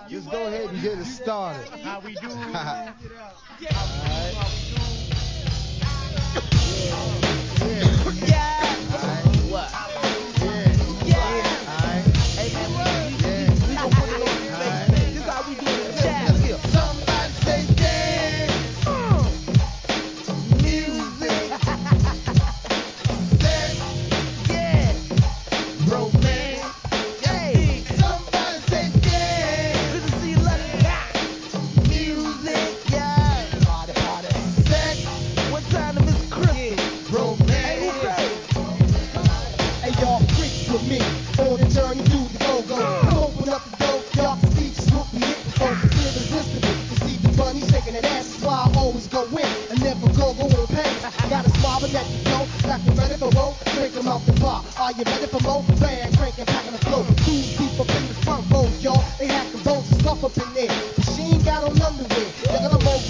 Just go ahead and get it started. How we do? Alright. What? Alright. Hey man, we gon' put it on the face, man. This how we do it in the chat here. Somebody say dance. Music. Sex. Yeah. Romance. Hey. Somebody say dance. Good to see you, Lucky. Music. Yeah. Party, party. Sex. One time to Miss Crystal. Romance. Hey, who crazy? Hey, y'all freaks with me on the journey through the go-go. Come open up the door, y'all can see just what we hit before. Irresistible to see the bunny shaking that ass. That's why I always go in and never go on pain. Got a smile at the flow, like you ready for more. Drink 'em out the bar. Are you ready for more? Band cranking, packing the flow. Who's deep up in the front row, y'all? They hacking bones and stuff up in there.